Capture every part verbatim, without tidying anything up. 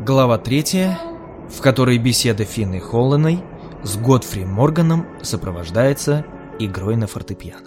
Глава третья, в которой беседа Финны Холланой с Годфри Морганом сопровождается игрой на фортепиано.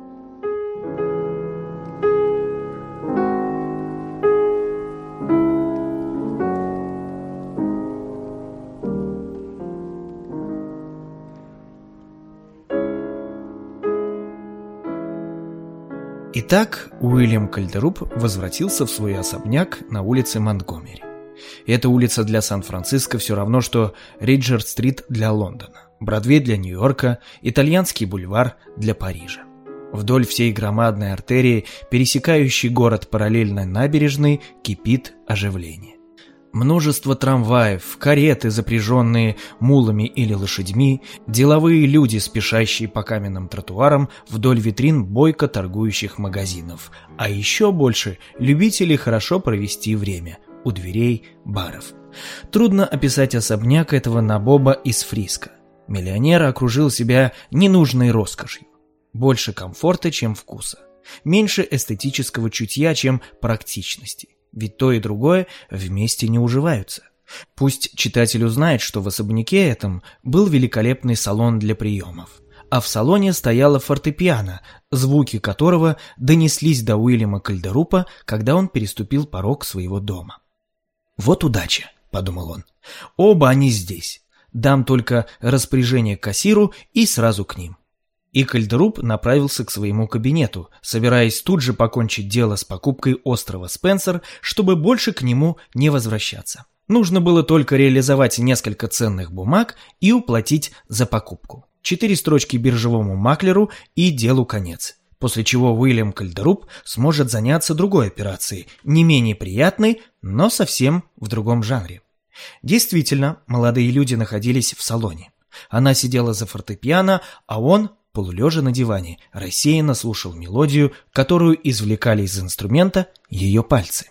Итак, Уильям Кальдеруп возвратился в свой особняк на улице Монтгомери. Эта улица для Сан-Франциско все равно, что Риджерд-стрит для Лондона, Бродвей для Нью-Йорка, Итальянский бульвар для Парижа. Вдоль всей громадной артерии, пересекающей город параллельно набережной, кипит оживление. Множество трамваев, кареты, запряженные мулами или лошадьми, деловые люди, спешащие по каменным тротуарам вдоль витрин бойко торгующих магазинов, а еще больше любителей хорошо провести время у дверей баров. Трудно описать особняк этого набоба из Фриско. Миллионер окружил себя ненужной роскошью. Больше комфорта, чем вкуса. Меньше эстетического чутья, чем практичности. Ведь то и другое вместе не уживаются. Пусть читатель узнает, что в особняке этом был великолепный салон для приемов. А в салоне стояла фортепиано, звуки которого донеслись до Уильяма Кальдерупа, когда он переступил порог своего дома. «Вот удача», — подумал он. «Оба они здесь. Дам только распоряжение кассиру и сразу к ним». И Кальдеруп направился к своему кабинету, собираясь тут же покончить дело с покупкой острова Спенсер, чтобы больше к нему не возвращаться. Нужно было только реализовать несколько ценных бумаг и уплатить за покупку. Четыре строчки биржевому маклеру и делу конец. После чего Уильям Кальдеруп сможет заняться другой операцией, не менее приятной, но совсем в другом жанре. Действительно, молодые люди находились в салоне. Она сидела за фортепиано, а он, полулежа на диване, рассеянно слушал мелодию, которую извлекали из инструмента ее пальцы.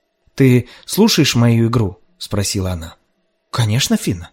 «Ты слушаешь мою игру?» — спросила она. «Конечно, Финна».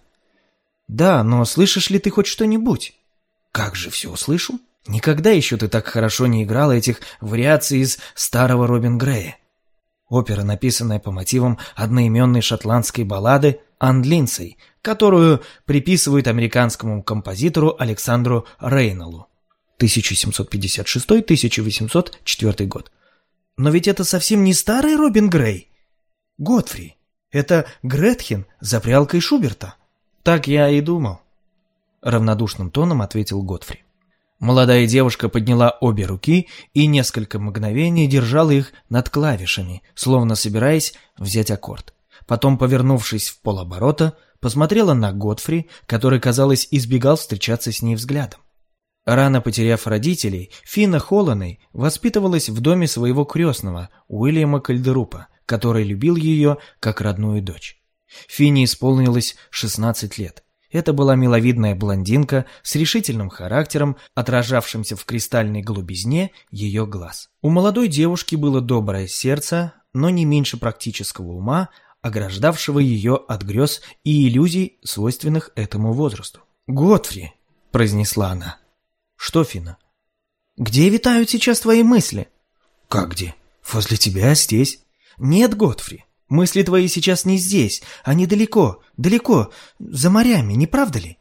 «Да, но слышишь ли ты хоть что-нибудь?» «Как же все услышу? Никогда еще ты так хорошо не играла этих вариаций из старого Робин Грея». Опера, написанная по мотивам одноименной шотландской баллады «Ан Линдсей», которую приписывают американскому композитору Александру Рейнолу. тысяча семьсот пятьдесят шестой — тысяча восемьсот четвёртый год. Но ведь это совсем не старый Робин Грей. Годфри, это Гретхен за прялкой Шуберта. Так я и думал, равнодушным тоном ответил Годфри. Молодая девушка подняла обе руки и несколько мгновений держала их над клавишами, словно собираясь взять аккорд. Потом, повернувшись в полоборота, посмотрела на Годфри, который, казалось, избегал встречаться с ней взглядом. Рано потеряв родителей, Финна Холланой воспитывалась в доме своего крестного, Уильяма Кальдерупа, который любил ее как родную дочь. Финне исполнилось шестнадцать лет. Это была миловидная блондинка с решительным характером, отражавшимся в кристальной голубизне ее глаз. У молодой девушки было доброе сердце, но не меньше практического ума, ограждавшего ее от грез и иллюзий, свойственных этому возрасту. «Годфри», — произнесла она. «Что, Финна?» «Где витают сейчас твои мысли?» «Как где? Возле тебя, здесь». «Нет, Годфри, мысли твои сейчас не здесь, они далеко, далеко, за морями, не правда ли?»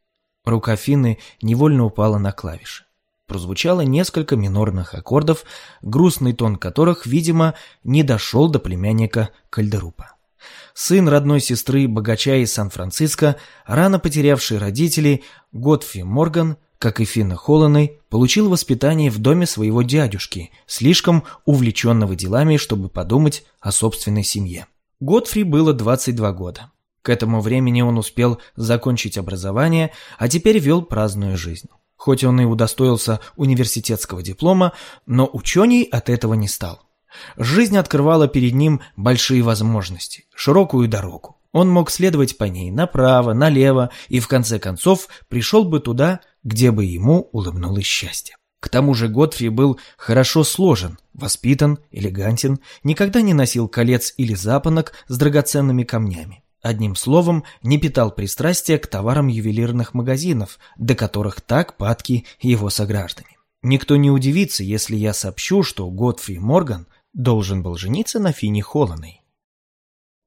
Рука Финны невольно упала на клавиши. Прозвучало несколько минорных аккордов, грустный тон которых, видимо, не дошел до племянника Кальдерупа. Сын родной сестры богача из Сан-Франциско, рано потерявший родителей, Годфри Морган, как и Финна Холланой, получил воспитание в доме своего дядюшки, слишком увлеченного делами, чтобы подумать о собственной семье. Годфри было двадцать два года. К этому времени он успел закончить образование, а теперь вел праздную жизнь. Хоть он и удостоился университетского диплома, но ученый от этого не стал. Жизнь открывала перед ним большие возможности, широкую дорогу. Он мог следовать по ней направо, налево и в конце концов пришел бы туда, где бы ему улыбнулось счастье. К тому же Годфри был хорошо сложен, воспитан, элегантен, никогда не носил колец или запонок с драгоценными камнями. Одним словом, не питал пристрастия к товарам ювелирных магазинов, до которых так падки его сограждане. Никто не удивится, если я сообщу, что Годфри Морган должен был жениться на Финне Холланой.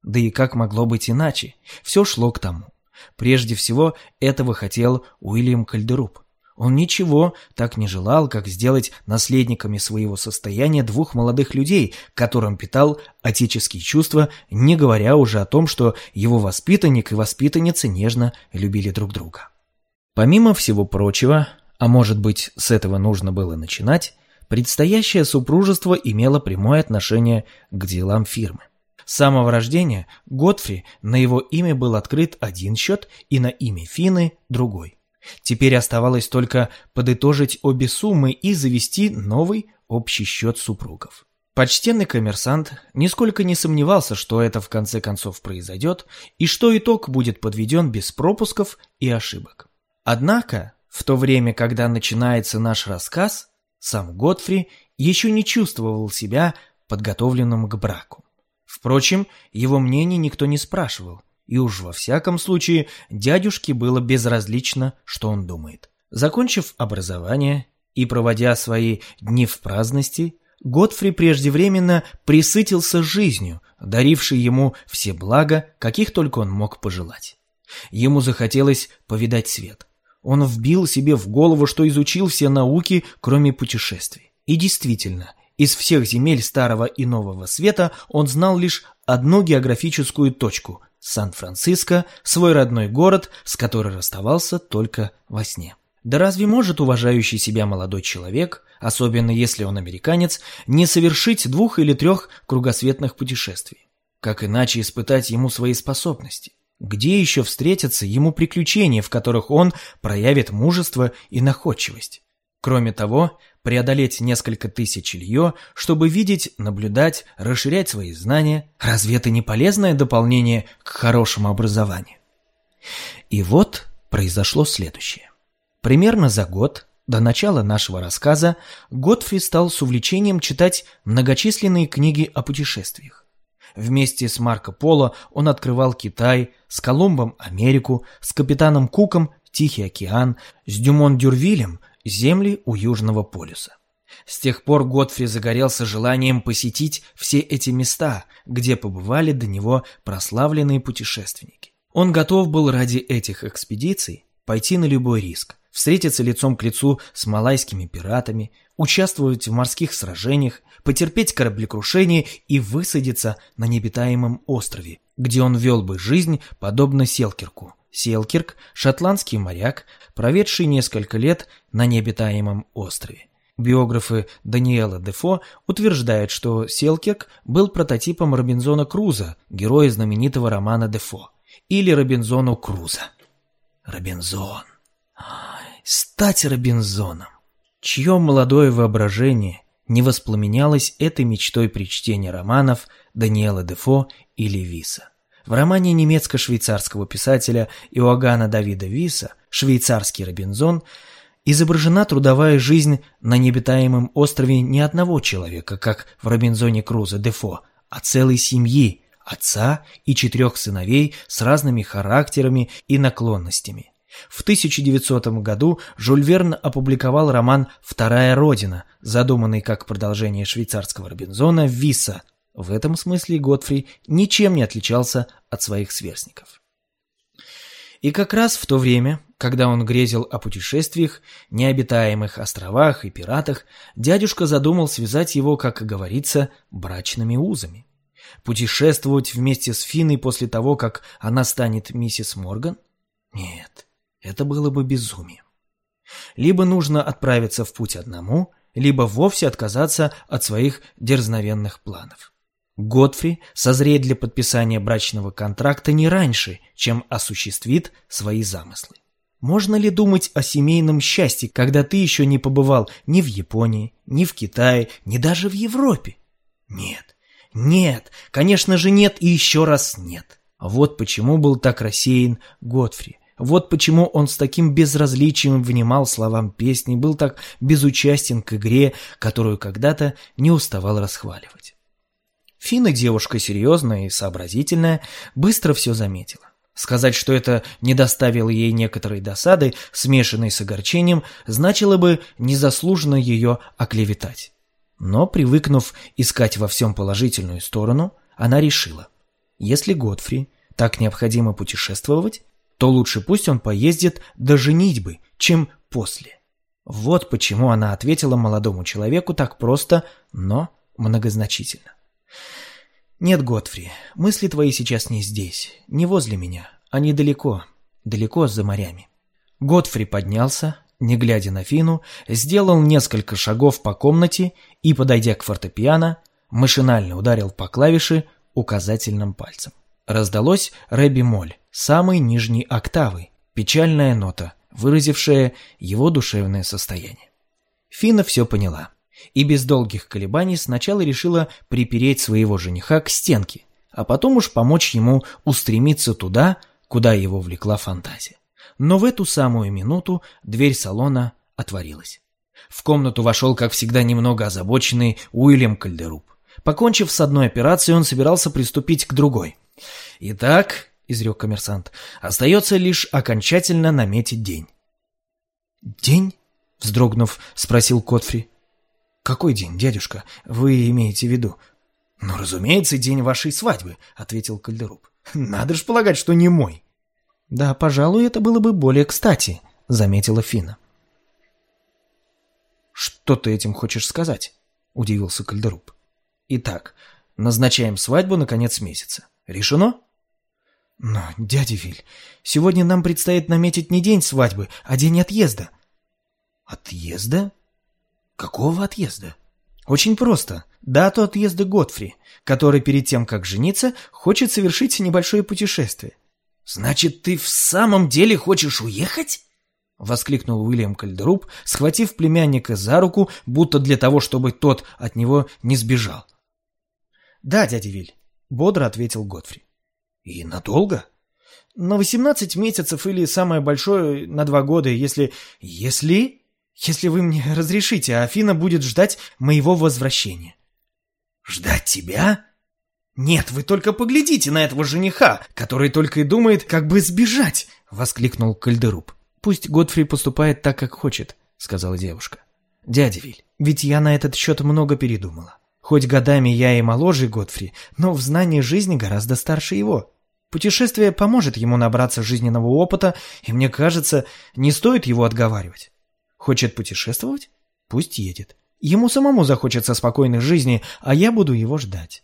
Да и как могло быть иначе? Все шло к тому. Прежде всего, этого хотел Уильям Кальдеруб. Он ничего так не желал, как сделать наследниками своего состояния двух молодых людей, к которым питал отеческие чувства, не говоря уже о том, что его воспитанник и воспитанница нежно любили друг друга. Помимо всего прочего, а может быть, с этого нужно было начинать, предстоящее супружество имело прямое отношение к делам фирмы. С самого рождения Готфри на его имя был открыт один счет и на имя Фины другой. Теперь оставалось только подытожить обе суммы и завести новый общий счет супругов. Почтенный коммерсант нисколько не сомневался, что это в конце концов произойдет и что итог будет подведен без пропусков и ошибок. Однако, в то время, когда начинается наш рассказ, сам Готфри еще не чувствовал себя подготовленным к браку. Впрочем, его мнение никто не спрашивал, и уж во всяком случае дядюшке было безразлично, что он думает. Закончив образование и проводя свои дни в праздности, Готфри преждевременно пресытился жизнью, дарившей ему все блага, каких только он мог пожелать. Ему захотелось повидать свет. Он вбил себе в голову, что изучил все науки, кроме путешествий. И действительно, из всех земель Старого и Нового Света он знал лишь одну географическую точку – Сан-Франциско, свой родной город, с которым расставался только во сне. Да разве может уважающий себя молодой человек, особенно если он американец, не совершить двух или трех кругосветных путешествий? Как иначе испытать ему свои способности? Где еще встретятся ему приключения, в которых он проявит мужество и находчивость? Кроме того, преодолеть несколько тысяч лье, чтобы видеть, наблюдать, расширять свои знания, разве это не полезное дополнение к хорошему образованию? И вот произошло следующее. Примерно за год до начала нашего рассказа Готфри стал с увлечением читать многочисленные книги о путешествиях. Вместе с Марко Поло он открывал Китай, с Колумбом Америку, с капитаном Куком Тихий океан, с Дюмон-Дюрвилем земли у Южного полюса. С тех пор Готфри загорелся желанием посетить все эти места, где побывали до него прославленные путешественники. Он готов был ради этих экспедиций пойти на любой риск, встретиться лицом к лицу с малайскими пиратами, участвовать в морских сражениях, потерпеть кораблекрушение и высадиться на необитаемом острове, где он вел бы жизнь подобно Селкирку. Селкирк – шотландский моряк, проведший несколько лет на необитаемом острове. Биографы Даниэла Дефо утверждают, что Селкирк был прототипом Робинзона Круза, героя знаменитого романа Дефо, или Робинзону Круза. Робинзон. Стать Робинзоном. Чье молодое воображение не воспламенялось этой мечтой при чтении романов Даниэла Дефо или Виса. В романе немецко-швейцарского писателя Иоганна Давида Виса «Швейцарский Робинзон» изображена трудовая жизнь на необитаемом острове не одного человека, как в Робинзоне Крузо Дефо, а целой семьи, отца и четырех сыновей с разными характерами и наклонностями. В тысяча девятисотом году Жюль Верн опубликовал роман «Вторая родина», задуманный как продолжение швейцарского Робинзона Виса. В этом смысле Готфри ничем не отличался от своих сверстников. И как раз в то время, когда он грезил о путешествиях, необитаемых островах и пиратах, дядюшка задумал связать его, как говорится, брачными узами. Путешествовать вместе с Финой после того, как она станет миссис Морган? Нет, это было бы безумием. Либо нужно отправиться в путь одному, либо вовсе отказаться от своих дерзновенных планов. Готфри созреет для подписания брачного контракта не раньше, чем осуществит свои замыслы. Можно ли думать о семейном счастье, когда ты еще не побывал ни в Японии, ни в Китае, ни даже в Европе? Нет, нет, конечно же нет и еще раз нет. Вот почему был так рассеян Готфри. Вот почему он с таким безразличием внимал словам песни, был так безучастен к игре, которую когда-то не уставал расхваливать. Фина, девушка серьезная и сообразительная, быстро все заметила. Сказать, что это не доставило ей некоторой досады, смешанной с огорчением, значило бы незаслуженно ее оклеветать. Но, привыкнув искать во всем положительную сторону, она решила: Если Годфри так необходимо путешествовать, то лучше пусть он поездит до женитьбы, чем после. Вот почему она ответила молодому человеку так просто, но многозначительно. «Нет, Годфри, мысли твои сейчас не здесь, не возле меня, они далеко, далеко за морями». Годфри поднялся, не глядя на Фину, сделал несколько шагов по комнате и, подойдя к фортепиано, машинально ударил по клавише указательным пальцем. Раздалось ре-бемоль, самой нижней октавы, печальная нота, выразившая его душевное состояние. Фина все поняла и без долгих колебаний сначала решила припереть своего жениха к стенке, а потом уж помочь ему устремиться туда, куда его влекла фантазия. Но в эту самую минуту дверь салона отворилась. В комнату вошел, как всегда, немного озабоченный Уильям Кальдеруб. Покончив с одной операцией, он собирался приступить к другой. «Итак», — изрек коммерсант, — «остается лишь окончательно наметить день». «День?» — вздрогнув, спросил Годфри. «Какой день, дядюшка, вы имеете в виду?» «Ну, разумеется, день вашей свадьбы», — ответил Кальдеруб. «Надо ж полагать, что не мой». «Да, пожалуй, это было бы более кстати», — заметила Фина. «Что ты этим хочешь сказать?» — удивился Кальдеруб. «Итак, назначаем свадьбу на конец месяца. Решено?» «Но, дядя Виль, сегодня нам предстоит наметить не день свадьбы, а день отъезда». «Отъезда? Какого отъезда?» «Очень просто. Дату отъезда Годфри, который перед тем, как жениться, хочет совершить небольшое путешествие». «Значит, ты в самом деле хочешь уехать?» — воскликнул Уильям Кальдеруб, схватив племянника за руку, будто для того, чтобы тот от него не сбежал. «Да, дядя Виль», — бодро ответил Годфри. «И надолго?» «На восемнадцать месяцев или самое большое на два года, если... если... если вы мне разрешите, а Афина будет ждать моего возвращения». «Ждать тебя?» «Нет, вы только поглядите на этого жениха, который только и думает, как бы сбежать!» — воскликнул Кальдеруб. «Пусть Годфри поступает так, как хочет», — сказала девушка. «Дядя Виль, ведь я на этот счет много передумала. Хоть годами я и моложе Годфри, но в знании жизни гораздо старше его. Путешествие поможет ему набраться жизненного опыта, и, мне кажется, не стоит его отговаривать. Хочет путешествовать? Пусть едет. Ему самому захочется спокойной жизни, а я буду его ждать».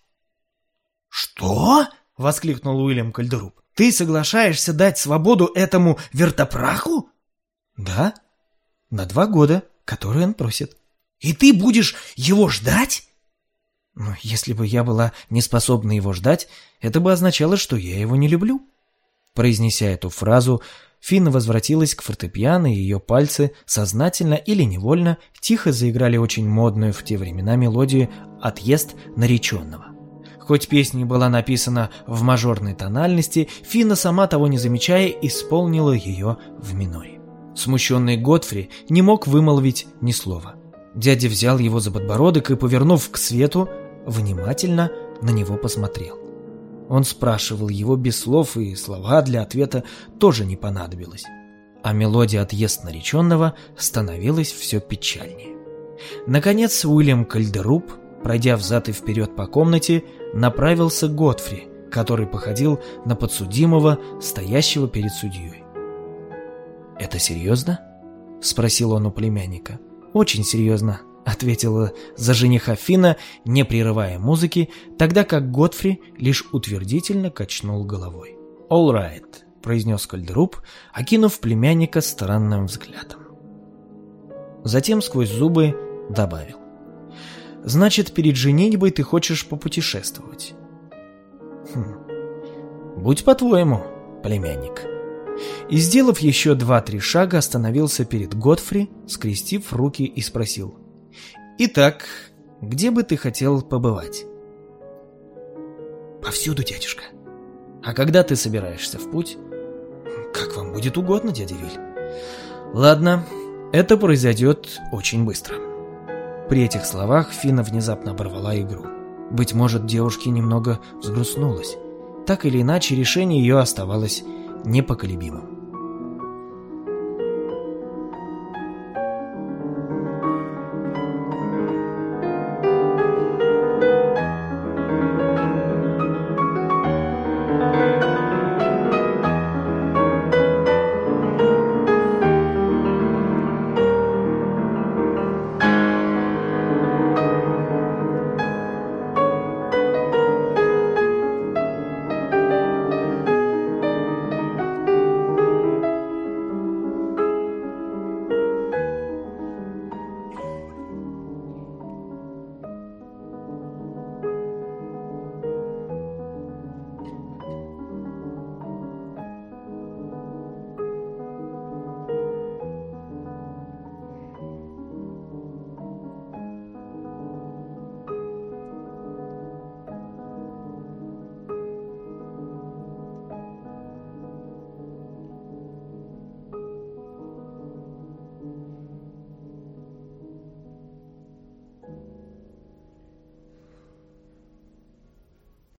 «Что?» — воскликнул Уильям Кальдеруб. «Ты соглашаешься дать свободу этому вертопраху?» «Да, на два года, которые он просит». «И ты будешь его ждать?» «Ну, если бы я была не способна его ждать, это бы означало, что я его не люблю». Произнеся эту фразу, Фина возвратилась к фортепиано, и ее пальцы, сознательно или невольно, тихо заиграли очень модную в те времена мелодию «Отъезд нареченного». Хоть песня была написана в мажорной тональности, Фина, сама того не замечая, исполнила ее в миноре. Смущенный Годфри не мог вымолвить ни слова. Дядя взял его за подбородок и, повернув к свету, внимательно на него посмотрел. Он спрашивал его без слов, и слова для ответа тоже не понадобилось. А мелодия «Отъезд нареченного» становилась все печальнее. Наконец Уильям Кальдеруб, пройдя взад и вперед по комнате, направился к Годфри, который походил на подсудимого, стоящего перед судьей. «Это серьезно?» — спросил он у племянника. «Очень серьезно», — ответила за жениха Фина, не прерывая музыки, тогда как Годфри лишь утвердительно качнул головой. «All right», — произнес Кальдеруб, окинув племянника странным взглядом. Затем сквозь зубы добавил: «Значит, перед женитьбой ты хочешь попутешествовать?» «Хм. Будь по-твоему, племянник». И, сделав еще два-три шага, остановился перед Годфри, скрестив руки, и спросил: «Итак, где бы ты хотел побывать?» «Повсюду, дядюшка». «А когда ты собираешься в путь?» «Как вам будет угодно, дядя Виль». «Ладно, это произойдет очень быстро». При этих словах Фина внезапно оборвала игру. Быть может, девушке немного взгрустнулось. Так или иначе, решение ее оставалось непоколебимым.